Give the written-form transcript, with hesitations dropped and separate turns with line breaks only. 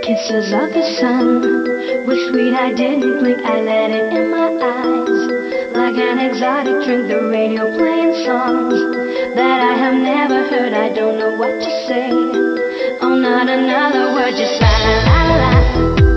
Kisses of the sun were sweet, I didn't blink, I let it in my eyes. Like an exotic drink, the radio playing songs that I have never heard, I don't know what to say. Oh, not another word, just la la la la la.